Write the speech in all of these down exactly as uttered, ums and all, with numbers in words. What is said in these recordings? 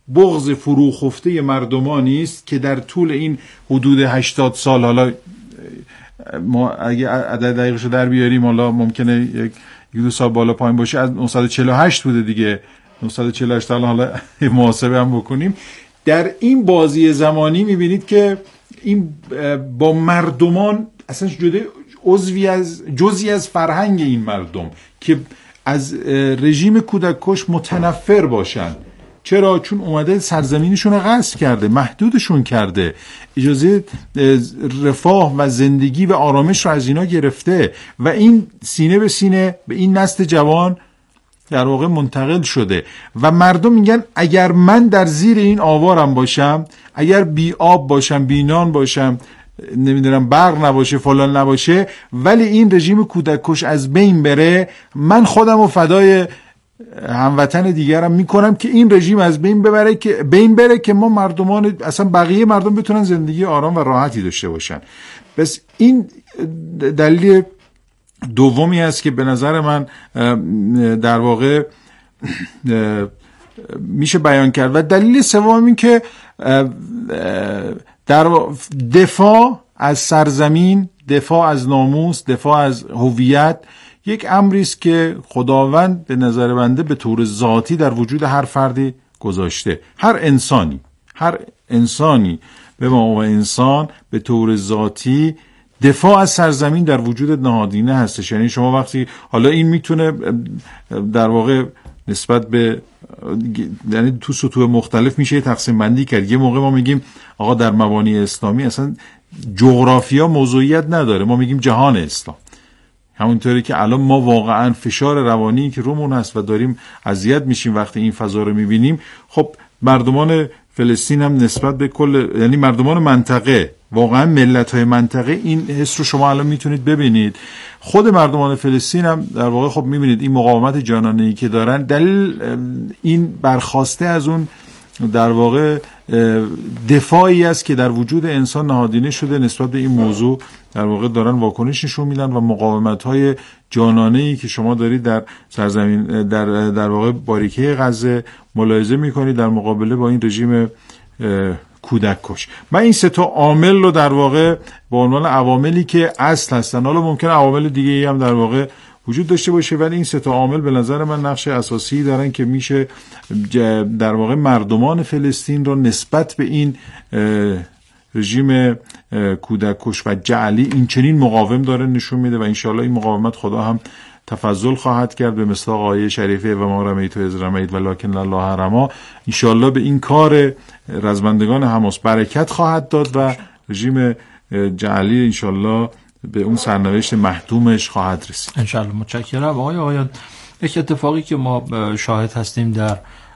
بغض فروخفته مردمانی است که در طول این حدود هشتاد سال، حالا ما اگه عدد دقیقش رو در بیاریم حالا ممکنه یک دو سال بالا پایین باشه، از نهصد و چهل و هشت بوده دیگه، نهصد و چهل و هشت حالا محاسبه هم بکنیم. در این بازی زمانی میبینید که این با مردمان اصلا جدا عضوی از جزئی از فرهنگ این مردم که از رژیم کودککش متنفر باشن. چرا؟ چون اومده سرزمینشون رو غصب کرده، محدودشون کرده، اجازه رفاه و زندگی و آرامش رو از اینا گرفته و این سینه به سینه به این نسل جوان در واقع منتقل شده و مردم میگن اگر من در زیر این آوارم باشم، اگر بی آب باشم، بی نان باشم، نمیدونم برق نباشه، فلان نباشه، ولی این رژیم کودککش از بین بره، من خودم رو فدای هموطن دیگرم میکنم که این رژیم از بین ببره، که بین بره که ما مردمان، اصلا بقیه مردم بتونن زندگی آرام و راحتی داشته باشن. بس این دلیل دومی است که به نظر من در واقع میشه بیان کرد. و دلیل سوم این که در دفاع از سرزمین، دفاع از ناموس، دفاع از هویت یک امری است که خداوند به نظر بنده به طور ذاتی در وجود هر فردی گذاشته. هر انسانی هر انسانی به ما انسان به طور ذاتی دفاع از سرزمین در وجود نهادینه هستش. یعنی شما وقتی، حالا این میتونه در واقع نسبت به، یعنی تو سطوح مختلف میشه تقسیم بندی کرد. یه موقع ما میگیم آقا در مبانی اسلامی اصلا جغرافیا موضوعیت نداره، ما میگیم جهان اسلام. همونطوری که الان ما واقعا فشار روانی که رومون هست و داریم اذیت میشیم وقتی این فضا رو میبینیم، خب مردمان فلسطین هم نسبت به کل، یعنی مردمان منطقه، واقعا ملت‌های منطقه، این حس رو شما الان میتونید ببینید. خود مردمان فلسطین هم در واقع خب میبینید این مقاومت جانانه‌ای که دارن، دلیل این برخاسته از اون در واقع دفاعی است که در وجود انسان نهادینه شده نسبت به این موضوع، در واقع دارن واکنش نشون میدن و مقاومت‌های جانانه‌ای که شما دارید در سرزمین، در در واقع باریکه غزه ملاحظه می‌کنید در مقابله با این رژیم کودککش. من این سه تا عامل رو در واقع به عنوان عواملی که اصل هستن، حالا ممکنه عوامل دیگه‌ای هم در واقع وجود داشته باشه، ولی این سه تا عامل به نظر من نقش اساسی دارن که میشه در واقع مردمان فلسطین رو نسبت به این رژیم کودککش و جعلی این چنین مقاوم داره نشون میده و انشالله این مقاومت خدا هم تفضل خواهد کرد به مصداق آیه شریفه و ما رمیت و اذ رمیت ولکن الله رمی. انشالله به این کار رزمندگان حماس برکت خواهد داد و رژیم جعلی انشالله به اون سرنوشت محتومش خواهد رسید انشالله. متشکرم آقای آقایان. یک اتفاقی که ما شاهد هستیم در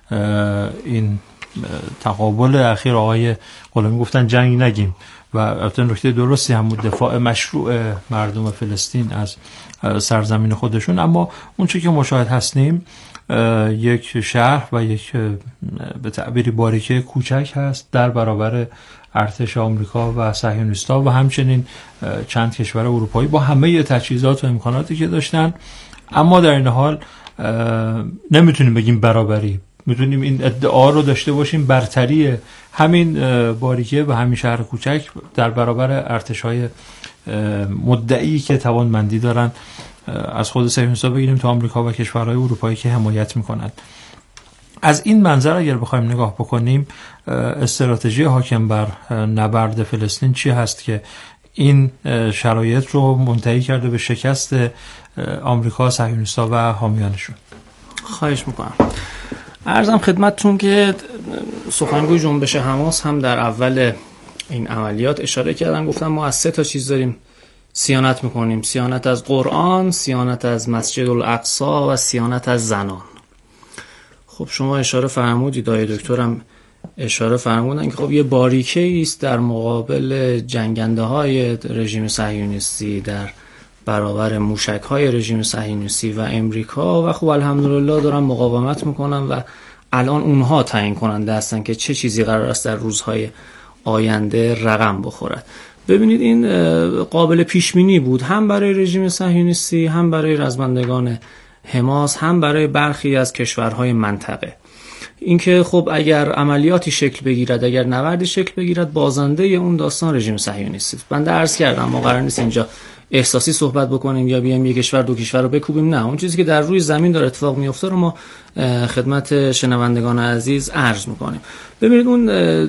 این تقابل اخیر، آقای غلامی گفتن جنگ نگیم و البته نکته درستی هم دفاع مشروع مردم فلسطین از سرزمین خودشون، اما اون چیزی که مشاهد هستیم یک شهر و یک به تعبیری باریکه کوچک هست در برابر ارتش آمریکا و صهیونیست‌ها و همچنین چند کشور اروپایی با همه تجهیزات و امکاناتی که داشتن. اما در این حال نمیتونیم بگیم برابری، میتونیم این ادعا رو داشته باشیم برتری همین باریکه و همین شهر کوچک در برابر ارتش‌های مدعی که توانمندی دارن، از خود صهیونیست‌ها بگیریم تا آمریکا و کشورهای اروپایی که حمایت میکنند. از این منظر اگر بخوایم نگاه بکنیم، استراتژی حاکم بر نبرد فلسطین چی هست که این شرایط رو منتهی کرده به شکست آمریکا، صهیونیست‌ها و حامیانشون؟ خواهش میکنم. عرضم خدمتتون که سخنگوی جنبش حماس هم در اول این عملیات اشاره کردن، گفتن ما از سه تا چیز داریم صیانت میکنیم: صیانت از قرآن، صیانت از مسجد الاقصی و صیانت از زنان. خب شما اشاره فرمودید، آقای دکترم اشاره فرمودن که خب یه باریکه‌ای است در مقابل جنگنده های رژیم صهیونیستی، در برابر موشک های رژیم صهیونیستی و امریکا، و خب الحمدلله دارن مقاومت میکنن و الان اونها تعیین کننده هستن که چه چیزی قرار است در روزهای آینده رقم بخورد. ببینید این قابل پیش بینی بود، هم برای رژیم صهیونیستی، هم برای رزمندگان حماس، هم برای برخی از کشورهای منطقه. اینکه خب اگر عملیاتی شکل بگیرد، اگر نبردی شکل بگیرد، بازنده اون داستان رژیم صهیونیستی. بنده عرض کردم ما قرار نیست اینجا احساسی صحبت بکنیم یا بیایم یک کشور دو کشور رو بکوبیم، نه، اون چیزی که در روی زمین داره اتفاق میفته رو ما خدمت شنوندگان عزیز عرض میکنیم. ببینید اون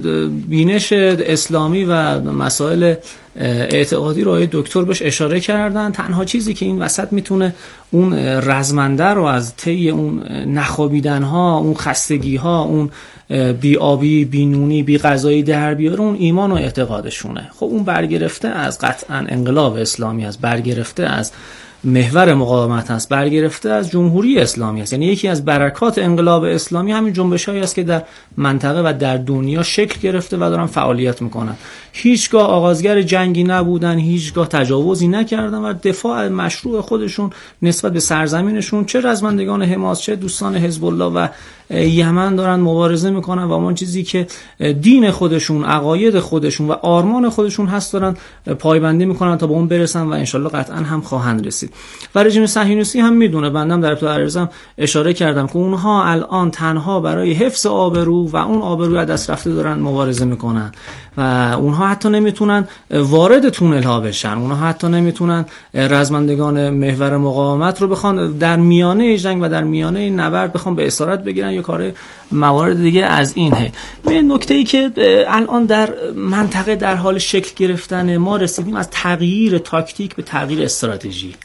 بینش اسلامی و مسائل اعتقادی رو آقای دکتر بهش اشاره کردن. تنها چیزی که این وسط میتونه اون رزمنده رو از طی اون نخوابیدن ها، اون خستگی ها، اون بی آبی، بی نونی، بی غذایی در بیاره، اون ایمان و اعتقادشونه. خب اون برگرفته از قطعا انقلاب اسلامی است، برگرفته از محور مقاومت است، برگرفته از جمهوری اسلامی است. یعنی یکی از برکات انقلاب اسلامی همین جنبش‌هایی است که در منطقه و در دنیا شکل گرفته و دارن فعالیت میکنن. هیچگاه آغازگر جنگی نبودن، هیچگاه تجاوزی نکردن و دفاع مشروع خودشون نسبت به سرزمینشون، چه رزمندگان حماس چه دوستان حزب الله و یمن دارن مبارزه میکنن و اون چیزی که دین خودشون، عقاید خودشون و آرمان خودشون هست دارن پایبندی میکنن تا به اون برسن و انشالله قطعا هم خواهند رسید. و رژیم صهیونیستی هم میدونه، بندم در ابتدا عرضم اشاره کردم که اونها الان تنها برای حفظ آبرو و اون آبروی از دست رفته دارن مبارزه میکنن و اونها حتی نمیتونن وارد تونل ها بشن، اونها حتی نمیتونن رزمندگان محور مقاومت رو بخوان در میانه جنگ و در میانه نبرد بخوان به اسارت بگیرن یا کار موارد دیگه از اینه. این نکته‌ای که الان در منطقه در حال شکل گرفتن، ما رسیدیم از تغییر تاکتیک به تغییر استراتژی.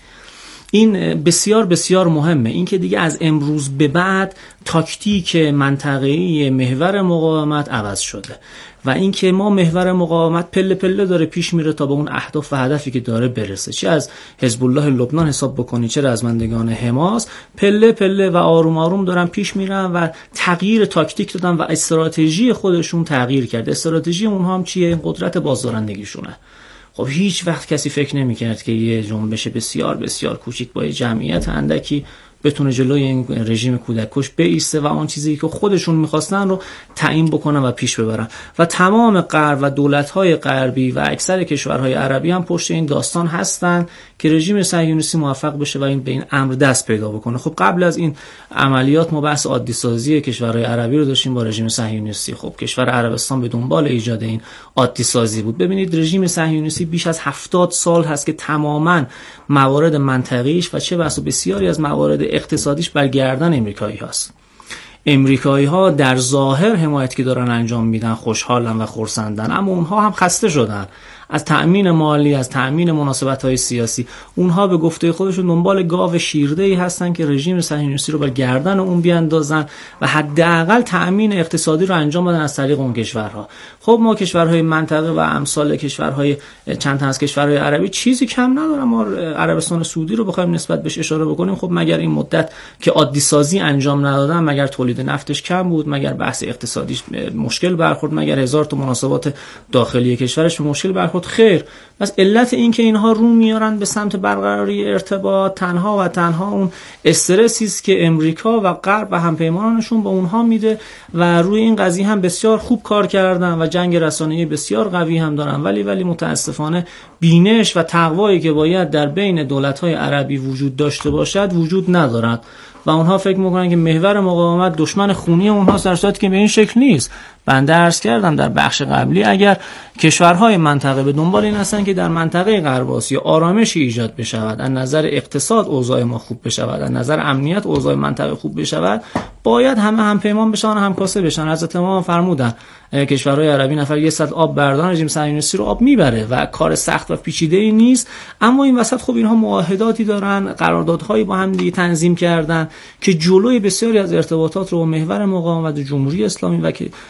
این بسیار بسیار مهمه، این که دیگه از امروز به بعد تاکتیک منطقه‌ای محور مقاومت عوض شده و این که ما محور مقاومت پله پله داره پیش میره تا به اون اهداف و هدفی که داره برسه. چه از حزب الله لبنان حساب بکنی چه رزمندگان حماس، پله پله و آروم آروم دارن پیش میرن و تغییر تاکتیک دادن و استراتژی خودشون تغییر کرده. استراتژی اونها هم چیه؟ این قدرت بازدارندگیشونه. خب هیچ وقت کسی فکر نمی‌کرد که یه جنبش بسیار بسیار کوچیک با جمعیت اندکی بتونه جلوی این رژیم کودککش بایسته و آن چیزی که خودشون می‌خواستن رو تعیین بکنن و پیش ببرن. و تمام غرب و دولت‌های غربی و اکثر کشورهای عربی هم پشت این داستان هستن که رژیم صهیونیستی موفق بشه و این به این امر دست پیدا بکنه. خب قبل از این عملیات ما بحث عادی سازی کشورهای عربی رو داشتیم با رژیم صهیونیستی. خب کشور عربستان به دنبال ایجاد این عادی سازی بود. ببینید رژیم صهیونیستی بیش از هفتاد سال هست که تماماً موارد منطقیش و چه بسا بسیاری از موارد اقتصادیش بر گردن امریکایی هست. امریکایی ها در ظاهر حمایتی که دارن انجام میدن خوشحالن و خرسندن، اما اونها هم خسته شدن از تأمین مالی، از تأمین مناسبت‌های سیاسی. اونها به گفته خودشون دنبال گاو شیرده‌ای هستن که رژیم صهیونیستی رو بر گردن اون بیاندازن و حداقل تأمین اقتصادی رو انجام بدن از طریق اون کشورها. خب ما کشورهای منطقه و امثال کشورهای چند تا از کشورهای عربی چیزی کم ندارن. ما عربستان سعودی رو بخوایم نسبت بهش اشاره بکنیم، خب مگر این مدت که عادی سازی انجام ندادن، مگر تولید نفتش کم بود، مگر بحث اقتصادیش مشکل برخورد، مگر هزار تا مناسبات داخلی کشورش مشکل برخورد؟ خیر. بس علت این که اینها رو میارن به سمت برقراری ارتباط تنها و تنها اون استرسی است که امریکا و غرب و همپیمانانشون با اونها میده و روی این قضیه هم بسیار خوب کار کردن و جنگ رسانه‌ای بسیار قوی هم دارن، ولی ولی متاسفانه بینش و تقوایی که باید در بین دولت‌های عربی وجود داشته باشد وجود ندارد و اونها فکر میکنن که محور مقاومت دشمن خونی اونها، در صورتی که به این شکل نیست. بنده عرض کردم در بخش قبلی اگر کشورهای منطقه به دنبال این هستن که در منطقه غرب آسیا آرامشی ایجاد بشود، از نظر اقتصاد اوضاع ما خوب بشود، از نظر امنیت اوضاع منطقه خوب بشود، باید همه همپیمان بشن و همکاسه بشن. حضرت امام فرمودن کشورهای عربی نفر یه سطل آب بردارن رژیم صهیونیستی رو آب میبره و کار سخت و پیچیده‌ای نیست. اما این وسط خب اینها معاهداتی دارن، قراردادهایی با هم دیگه تنظیم کردن که جلوی بسیاری از ارتباطات رو با محور مقاومت جمهوری اسلامی و که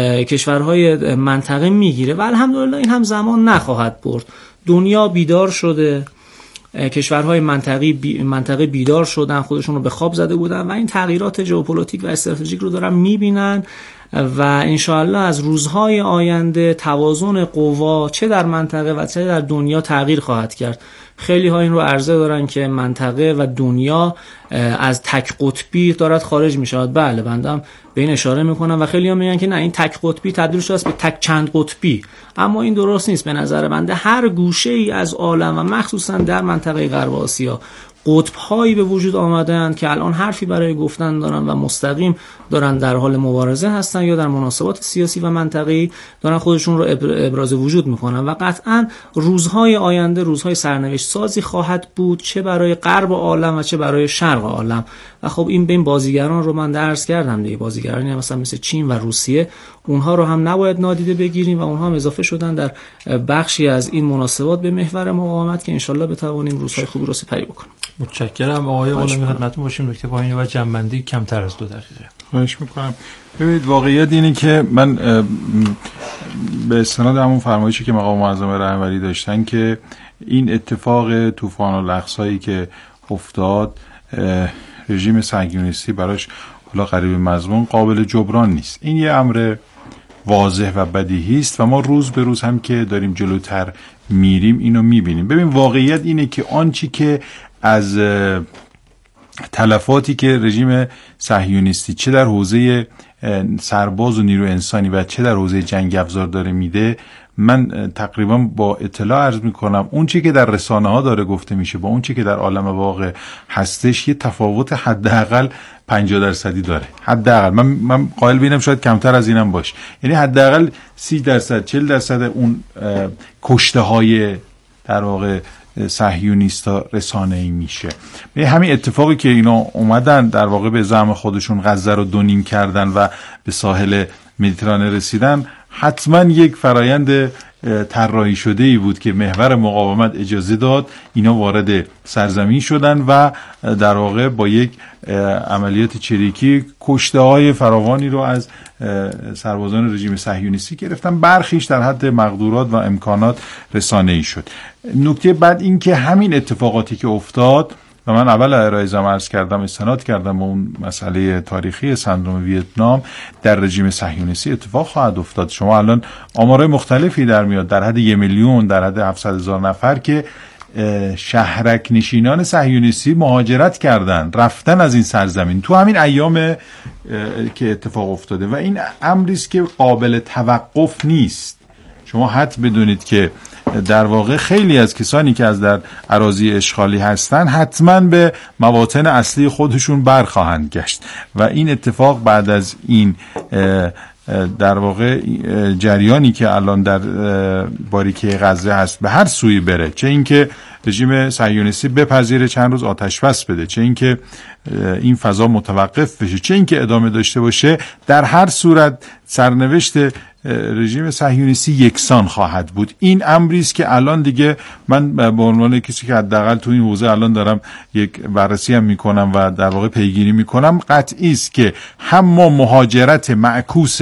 کشورهای منطقه میگیره و الحمدلله این هم زمان نخواهد برد. دنیا بیدار شده، کشورهای منطقی بی منطقه بیدار شدن، خودشون رو به خواب زده بودن و این تغییرات ژئوپلیتیک و استراتژیک رو دارن میبینن و انشاءالله از روزهای آینده توازن قوا چه در منطقه و چه در دنیا تغییر خواهد کرد. خیلی ها این رو عرضه دارن که منطقه و دنیا از تک قطبی دارد خارج می شود. بله بندم به این اشاره میکنم و خیلی ها میگن که نه این تک قطبی تبدیل شده است به تک چند قطبی، اما این درست نیست. به نظر بنده هر گوشه ای از عالم و مخصوصا در منطقه غرب آسیا قطب‌هایی به وجود آمدن که الان حرفی برای گفتن دارن و مستقیم دارن در حال مبارزه هستن یا در مناسبات سیاسی و منطقه‌ای دارن خودشون رو ابراز وجود میکنن و قطعاً روزهای آینده روزهای سرنوشت سازی خواهد بود، چه برای غرب عالم و چه برای شرق عالم. و خب این بین بازیگران رو من درس کردم دیگه، بازیگرانی مثلا مثل چین و روسیه، اونها رو هم نباید نادیده بگیریم و اونها هم اضافه شدن در بخشی از این مناسبات به محور مقاومت که انشالله بتوانیم روزهای خوبی رو سپری بکنیم. متشکرم آقای غلامی، خدمتتون باشیم. نکته پایانی و جنبندی کمتر از دو دقیقه. خواهش میکنم. ببینید واقعیت اینه که من به استناد همون فرمایشی که مقام معظم رهبری داشتن که این اتفاق طوفان الاقصایی که افتاد رژیم صهیونیستی براش حالا قریب مضمون قابل جبران نیست. این یه امر واضح و بدیهی است و ما روز به روز هم که داریم جلوتر میریم اینو میبینیم. ببین واقعیت اینه که آنچه که از تلفاتی که رژیم صهیونیستی چه در حوزه سرباز و نیرو انسانی و چه در حوزه جنگ افزار داره میده، من تقریبا با اطلاع عرض میکنم اون چی که در رسانه ها داره گفته میشه با اون چی که در عالم واقع هستش یه تفاوت حداقل پنجاه درصدی داره. حداقل من من قائل بینم شاید کمتر از اینم باشه، یعنی حداقل سی درصد چهل درصد اون کشته های در واقع صهیونیستا رسانه‌ای میشه. به همین اتفاقی که اینا اومدن در واقع به زعم خودشون غزه رو دو نیم کردن و به ساحل مدیترانه رسیدن، حتما یک فرایند طراحی شده ای بود که محور مقاومت اجازه داد اینا وارد سرزمین شدن و در واقع با یک عملیات چریکی کشته های فراوانی رو از سربازان رژیم صهیونیستی گرفتن، برخیش در حد مقدورات و امکانات رسانه‌ای شد. نکته بعد این که همین اتفاقاتی که افتاد و من اول ارائه‌ام عرض کردم استناد کردم به اون مسئله تاریخی سندروم ویتنام در رژیم صهیونیستی اتفاق خواهد افتاد. شما الان آمارهای مختلفی در میاد در حد یک میلیون در حد هفتصد هزار نفر که شهرک نشینان صهیونیستی مهاجرت کردن رفتن از این سرزمین تو همین ایام که اتفاق افتاده و این امری است که قابل توقف نیست. شما حد بدونید که در واقع خیلی از کسانی که از در اراضی اشغالی هستن حتما به مواطن اصلی خودشون برخواهند گشت و این اتفاق بعد از این در واقع جریانی که الان در باریکه غزه هست به هر سوی بره، چه اینکه رژیم صهیونیستی بپذیره چند روز آتش بس بده، چه اینکه این فضا متوقف بشه، چه اینکه ادامه داشته باشه، در هر صورت سرنوشت رژیم صهیونیستی یکسان خواهد بود. این امری است که الان دیگه من به عنوان کسی که حداقل تو این حوزه الان دارم یک بررسی هم میکنم و در واقع پیگیری میکنم، قطعی است که هم ما مهاجرت معکوس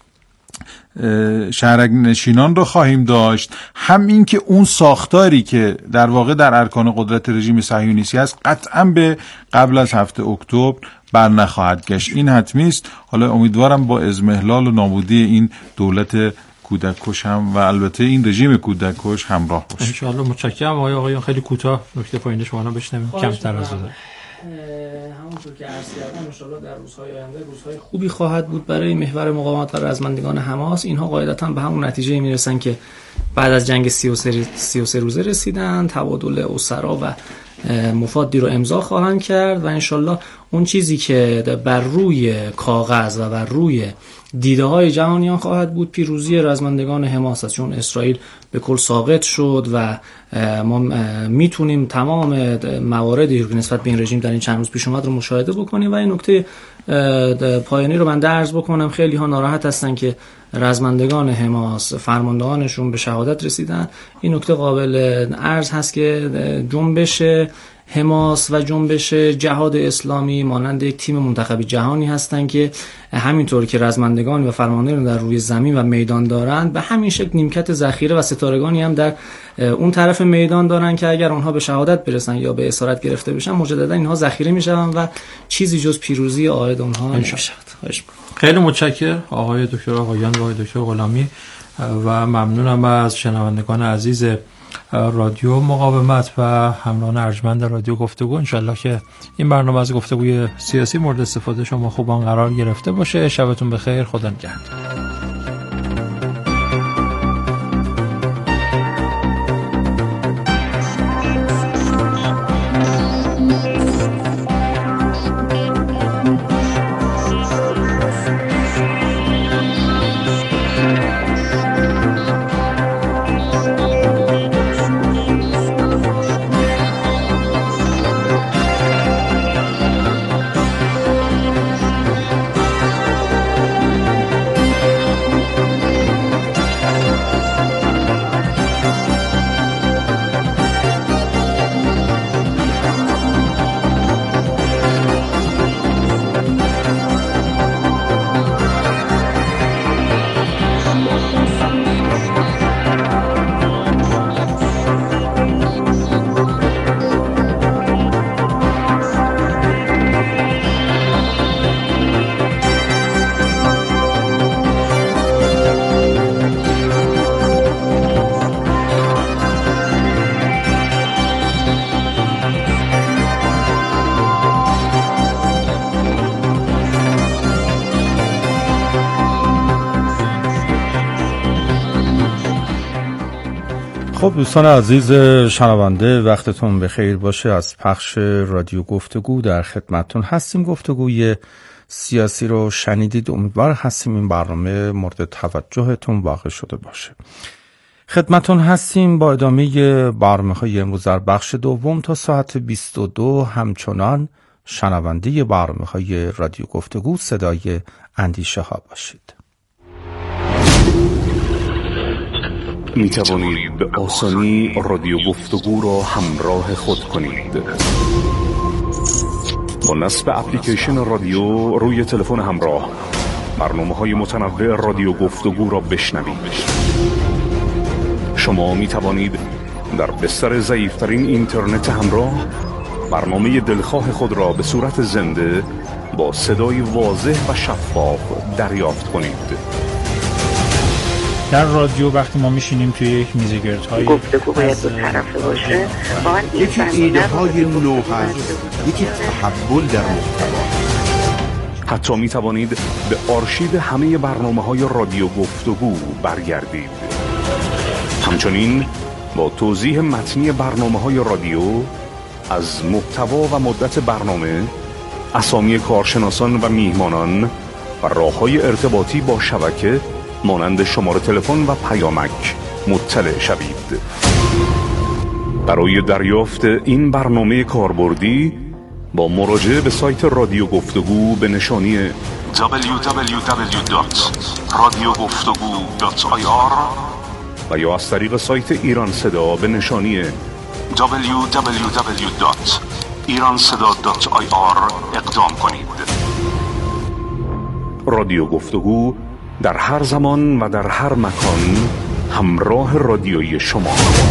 شهرک نشینان رو خواهیم داشت، هم این که اون ساختاری که در واقع در ارکان قدرت رژیم صهیونیستی است قطعا به قبل از هفته اکتبر بر نخواهد گشت. این حتمی است. حالا امیدوارم با اضمحلال و نابودی این دولت کودککش هم و البته این رژیم کودککش همراه باشه. ان شاء الله. متشکرم آقای آقایان. خیلی کوتاه نکته پایین شما رو بشنویم کمتر از دو. همونطور که عرض کردم ان شاء الله در روزهای آینده روزهای خوبی خواهد بود برای محور مقاومت و رزمندگان حماس. اینها قاعدتاً به همون نتیجه میرسن که بعد از جنگ سی و سه روزه رسیدن، تبادل اسرا و مفادی رو امضا خواهند کرد و انشالله اون چیزی که بر روی کاغذ و بر روی دیده های جهانیان خواهد بود پیروزی رزمندگان حماس است، چون اسرائیل به کل ساقط شد و ما میتونیم تمام مواردی که نسبت به این رژیم در این چند روز پیش اومد رو مشاهده بکنیم. و این نکته پایانی رو من درز بکنم، خیلی ها ناراحت هستن که رزمندگان حماس فرماندهانشون به شهادت رسیدن. این نکته قابل عرض هست که جنبش حماس و جنبش جهاد اسلامی مانند یک تیم منتخبی جهانی هستند که همینطور که رزمندگان و فرماندهان در روی زمین و میدان دارند به همین شکل نیمکت ذخیره و ستارگانی هم در اون طرف میدان دارن که اگر اونها به شهادت برسن یا به اسارت گرفته بشن مجددا اینها ذخیره میشن و چیزی جز پیروزی عاید اونها نمیشه. خیلی متشکرم آقای دکتر آقایان و آقای دکتر غلامی و ممنونم از شنوندگان عزیز رادیو مقاومت و همراهان ارجمند رادیو گفتگو. انشالله که این برنامه از گفتگوی سیاسی مورد استفاده شما خوبان قرار گرفته باشه. شبتون بخیر. خدا نگهدار. خب دوستان عزیز شنونده، وقتتون بخیر باشه. از پخش رادیو گفتگو در خدمتتون هستیم. گفتگوی سیاسی رو شنیدید. امیدوار هستیم این برنامه مورد توجهتون واقع شده باشه. خدمتتون هستیم با ادامه برنامه‌های امروز در بخش دوم تا ساعت بیست و دو. همچنان شنونده برنامه‌های رادیو گفتگو صدای اندیشه ها باشید. می توانید به آسانی رادیو گفتگو را همراه خود کنید. با نصب اپلیکیشن رادیو روی تلفن همراه برنامه‌های متنوع رادیو گفتگو را بشنوید. شما می توانید در بستر ضعیف‌ترین اینترنت همراه برنامه دلخواه خود را به صورت زنده با صدای واضح و شفاف دریافت کنید. در رادیو وقتی ما میشینیم توی یک میز گردهای گفتگو باید دو طرفه باشه، یکی ایده های نو هست، یکی تحول در محتوا. حتی می توانید به آرشیو همه برنامه‌های رادیو گفتگو برگردید. همچنین با توضیح متنی برنامه‌های رادیو از محتوا و مدت برنامه، اسامی کارشناسان و میهمانان و راه‌های ارتباطی با شبکه مانند شماره تلفن و پیامک مطلع شوید. برای دریافت این برنامه کاربردی با مراجعه به سایت رادیو گفتگو به نشانی دبلیو دبلیو دبلیو دات رادیو گفتگو دات آی آر و یا از طریق سایت ایران صدا به نشانی دبلیو دبلیو دبلیو دات ایران صدا دات آی آر اقدام کنید. رادیو گفتگو در هر زمان و در هر مکان همراه رادیویی شما.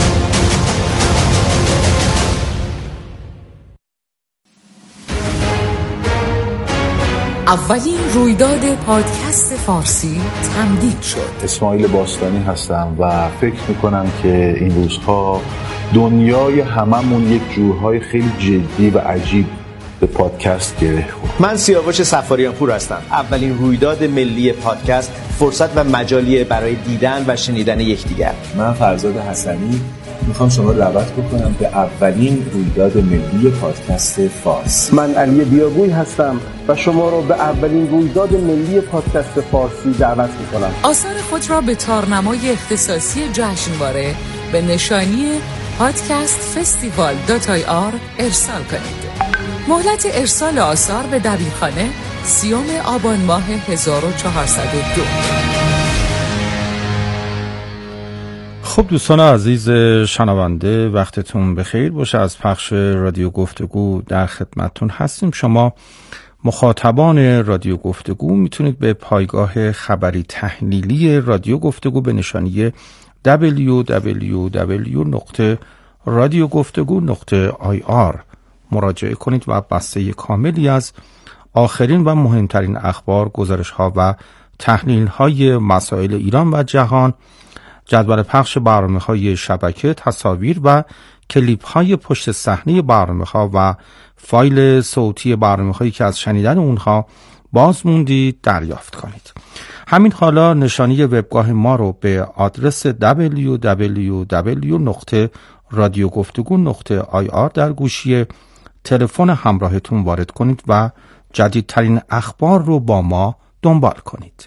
اولین رویداد پادکست فارسی تمدید شد. اسماعیل باستانی هستم و فکر میکنم که این روزها دنیای هممون یک جورهای خیلی جدی و عجیب به پادکست گره خورد. من سیاوش سفاریان پور هستم. اولین رویداد ملی پادکست فرصت و مجالیه برای دیدن و شنیدن یکدیگر. من فرزاد حسنی میخوام شما رو دعوت بکنم به اولین رویداد ملی پادکست فارسی. من علی بیابوی هستم و شما رو به اولین رویداد ملی پادکست فارسی دعوت میکنم. آثار خود را به تارنمای اختصاصی جشنواره به نشانی پادکست فستیوال دات آی آر ارسال کنید. مهلت ارسال آثار به دبیرخانه سیوم آبان ماه هزار و چهارصد و دو. خب دوستان عزیز شنونده، وقتتون بخیر باشه. از پخش رادیو گفتگو در خدمتتون هستیم. شما مخاطبان رادیو گفتگو میتونید به پایگاه خبری تحلیلی رادیو گفتگو به نشانی دبلیو دبلیو دبلیو دات رادیو گفتگو دات آی آر مراجعه کنید و بسته کاملی از آخرین و مهمترین اخبار، گزارش‌ها و تحلیل‌های مسائل ایران و جهان، جدول پخش برنامه‌های شبکه، تصاویر و کلیپ‌های پشت صحنه برنامه‌ها و فایل صوتی برنامه‌هایی که از شنیدن اونها باز موندید دریافت کنید. همین حالا نشانی وبگاه ما رو به آدرس دبلیو دبلیو دبلیو دات رادیو گفتگو دات آی آر در گوشی تلفن همراهتون وارد کنید و جدیدترین اخبار رو با ما دنبال کنید.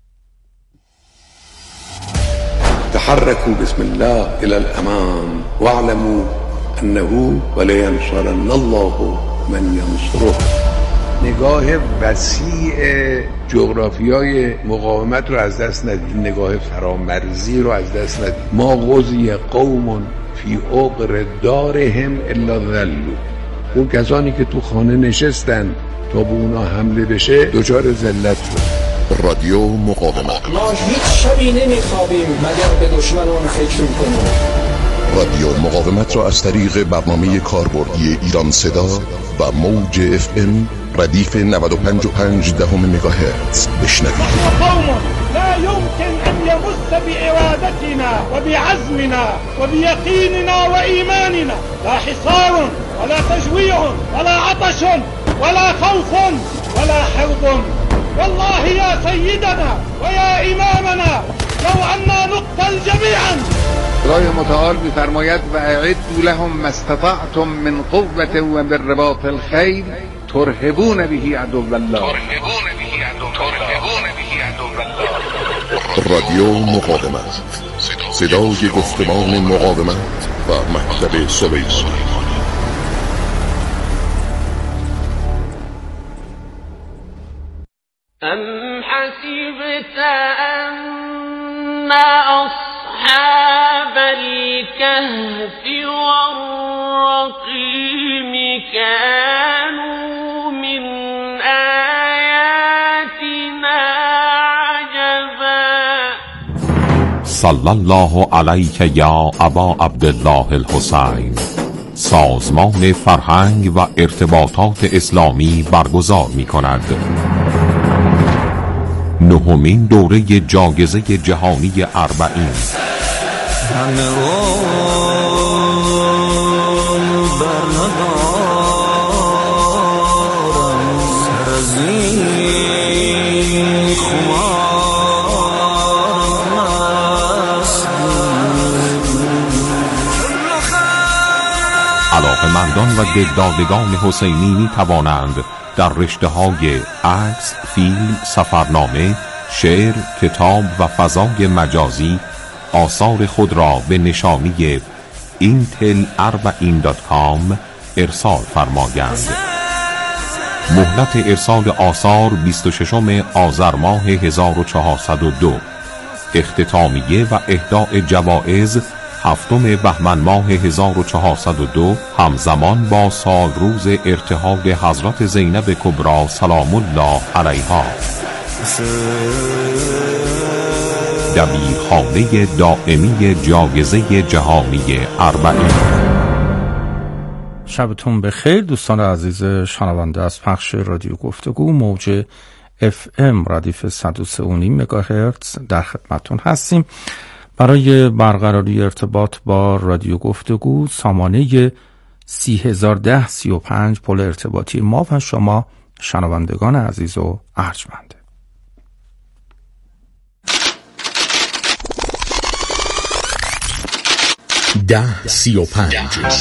تحركوا بسم الله الى الامام واعلموا انه ولينصرن الله من ينصره. نگاه وسیع جغرافیای مقاومت رو از دست ندید، نگاه فرامرزی رو از دست ندید. ما غزی قوم فی عقر دارهم الا ذلوا. اون کسانی که تو خانه نشستن تا به اونا حمله بشه دچار ذلت شد. رادیو مقاومت. ما هیچ شبی نمیخوابیم مگر به دشمنان فکر کنیم. رادیو مقاومت را از طریق برنامه کاربردی ایران صدا و موج اف ام ردیف نود و پنج و پنج دهم مگاهرتز بشنوید. قوم لا يمكن ان يمس بإرادتنا وبعزمنا وبيقيننا وإيماننا لا حصار ولا تجويع ولا عطش ولا خوف ولا حرب. والله يا سيدنا ويا إمامنا لو أننا نقتل جميعا خدای متعال می‌فرماید و اعدوا لهم ما استطعتم من قوة و بالرباط الخیل ترهبون به عدو الله. رادیو مقاومت، صدای گفتمان مقاومت و مکتب سلیمانی. ام حسبت ان اصحاب الكهف والرقيم كانوا من آياتنا عجبا. صلی الله علیک یا ابا عبدالله الحسین. سازمان فرهنگ و ارتباطات اسلامی برگزار می کند نهمین دوره جایزه جهانی اربعین. علاقه‌مندان و دلدادگان حسینی می توانند در رشته های عکس، فیلم، سفرنامه، شعر، کتاب و فضای مجازی آثار خود را به نشانی اینتل اربعین دات کام ارسال فرمایند. مهلت ارسال آثار بیست و ششم آذر ماه هزار و چهارصد و دو. اختتامیه و اهداء جوایز هفتم بهمن ماه هزار و چهارصد و دو، همزمان با سال روز ارتحال حضرت زینب کبری سلام الله علیها. دبیرخانه دائمی جایزه جهانی اربعین. شبتون بخیر دوستان عزیز شنونده از پخش رادیو گفتگو موج اف ام ردیف صد و سه و نیم مگاهرتز در خدمتتون هستیم. برای برقراری ارتباط با رادیو گفتگو سامانه سی هزار و ده سی و پنج پل ارتباطی ما و شما شنوندگان عزیز و ارجمنده. ده سی و پنج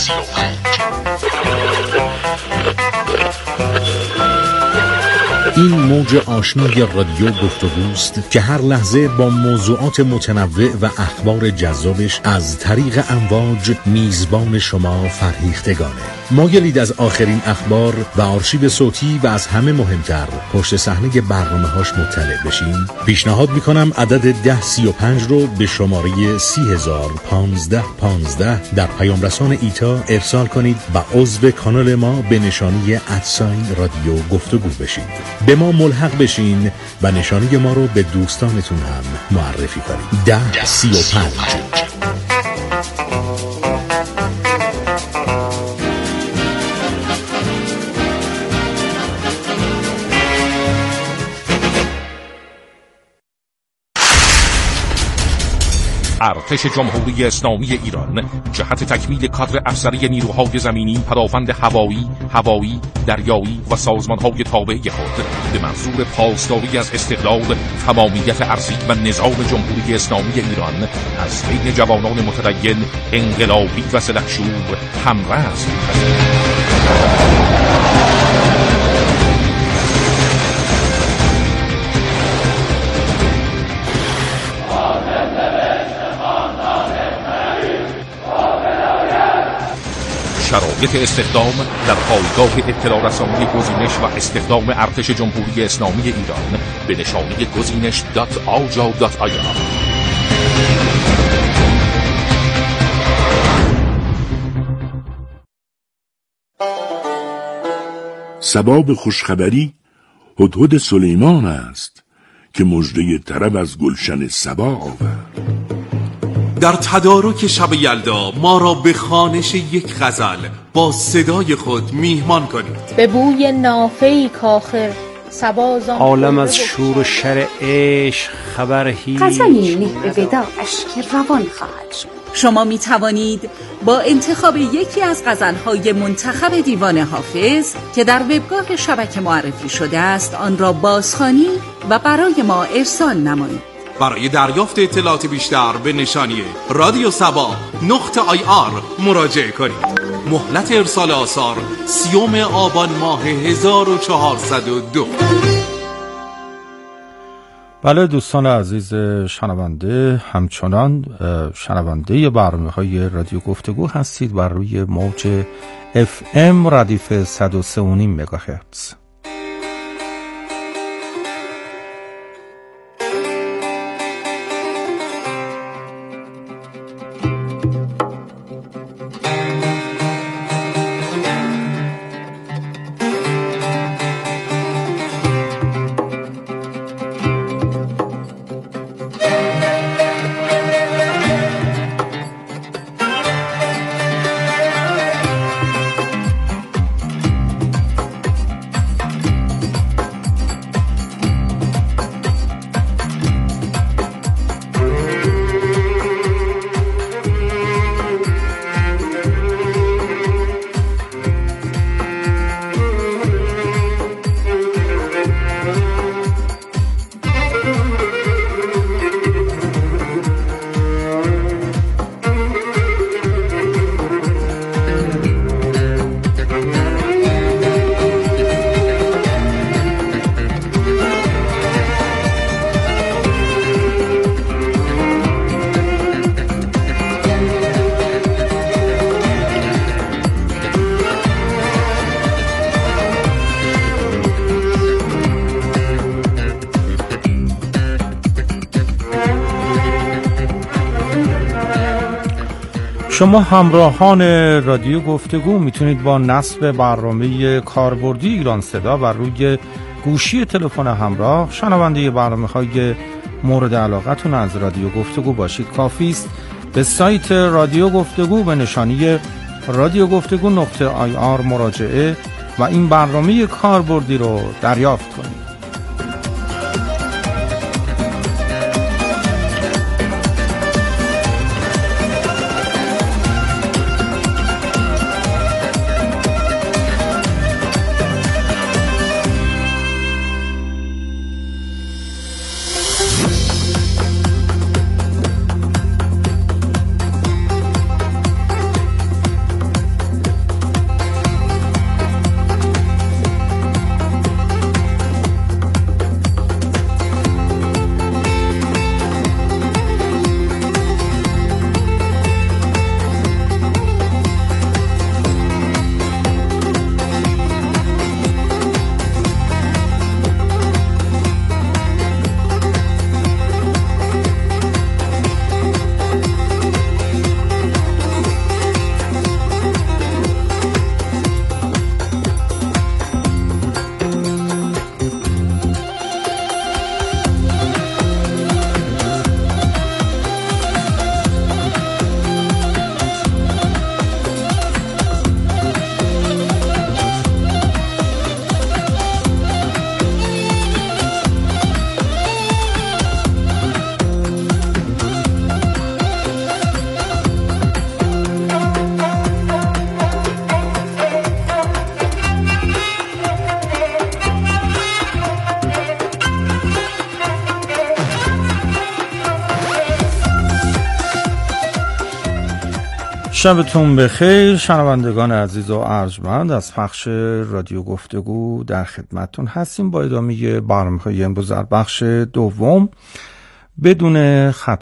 این موج آشنای رادیو گفتگوست که هر لحظه با موضوعات متنوع و اخبار جذابش از طریق امواج میزبان شما فرهیختگانه. مایلید از آخرین اخبار و آرشیو صوتی و از همه مهمتر پشت صحنه برنامه‌هاش مطلع بشین؟ پیشنهاد میکنم عدد ده سی و پنج رو به شماره سی هزار پانزده پانزده در پیام رسان ایتا ارسال کنید و عضو کانال ما به نشانی ادساین رادیو گفتگو بشید. به ما ملحق بشین و نشانی ما رو به دوستانتون هم معرفی کنید. ده سی و پنج. ارتش جمهوری اسلامی ایران جهت تکمیل کادر افسری نیروهای زمینی، پدافند هوایی، هوایی، دریایی و سازمانهای تابع خود به منظور پاسداری از استقلال، تمامیت ارضی و نظام جمهوری اسلامی ایران از بین جوانان متدین، انقلابی و سلحشور همرز می‌پذیرد. شرایط استخدام در پایگاه اطلاع رسانی گزینش و استخدام ارتش جمهوری اسلامی ایران به نشانی گزینش دات آجا دات آی آر. سباب خوشخبری هدهد سلیمان است که مژده طرب از گلشن سبا آورد. در تدارک شب یلدا ما را به خوانش یک غزل با صدای خود میهمان کنید. به بوی نافه‌ای کاخر سبازان عالم از شور و شر عشق خبر هیچ غزلی نه به وداعش که روان خواهد شد. شما می توانید با انتخاب یکی از غزل‌های منتخب دیوان حافظ که در وبگاه شبکه معرفی شده است آن را بازخوانی و برای ما ارسال نمایید. برای دریافت اطلاعات بیشتر به نشانی رادیو سبا نقطه آی آر مراجعه کنید. مهلت ارسال آثار سیوم آبان ماه هزار و چهارصد و دو. بله دوستان عزیز شنونده، همچنان شنونده برنامه‌های رادیو گفتگو هستید بر روی موج اف ام ردیف صد و سه و نیم مگاهرتز. شما همراهان رادیو گفتگو میتونید با نصب برنامه کاربردی ایران صدا و روی گوشی تلفن همراه شنونده برنامه‌های مورد علاقتون از رادیو گفتگو باشید. کافی است به سایت رادیو گفتگو به نشانی رادیو گفتگو نقطه آی آر مراجعه و این برنامه کاربردی رو دریافت کنید. شبتون بخیر شنوندگان عزیز و ارجمند، از پخش رادیو گفتگو در خدمتتون هستیم با ادامه برنامه‌های امروز در بخش دوم بدون خط